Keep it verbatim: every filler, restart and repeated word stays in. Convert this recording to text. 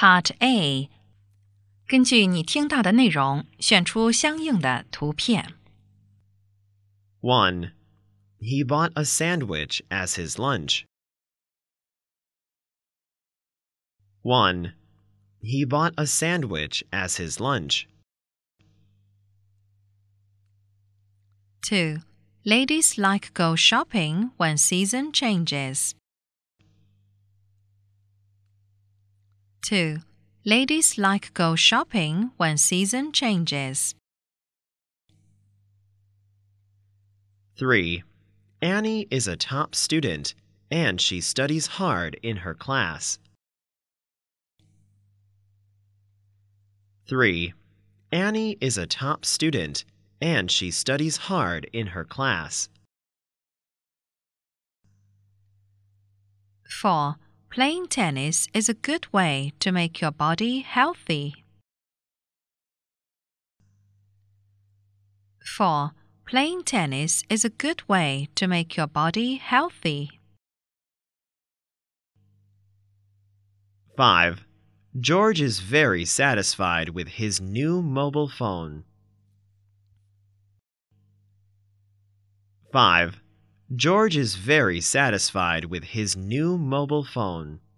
Part A 根据你听到的内容，选出相应的图片。 one. He bought a sandwich as his lunch. one. He bought a sandwich as his lunch. two. Ladies like go shopping when season changes. two. Ladies like go shopping when season changes. three. Annie is a top student, and she studies hard in her class. three. Annie is a top student, and she studies hard in her class. four. Playing tennis is a good way to make your body healthy. four. Playing tennis is a good way to make your body healthy. five. George is very satisfied with his new mobile phone. five. George is very satisfied with his new mobile phone.